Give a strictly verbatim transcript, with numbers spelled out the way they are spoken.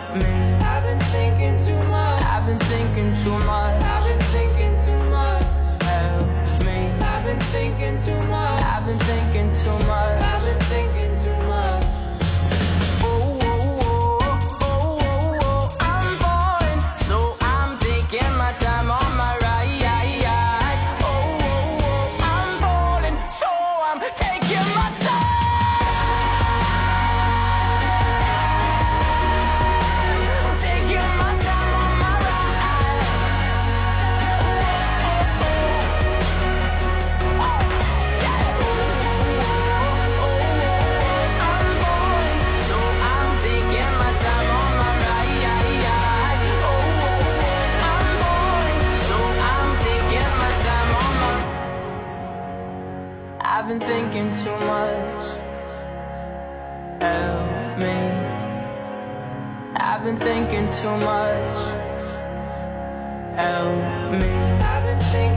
me. I've been thinking too much. I've been thinking too much. I've been thinking too much. Help me. I've been thinking too much. I've been thinking too much. I've been thinking too much. Oh, oh, oh, oh, oh, oh. I'm falling, so I'm taking my time on my ride. Oh, oh, oh, I'm falling, so I'm taking my time. I've been thinking too much. Help me. I've been thinking too much. Help me.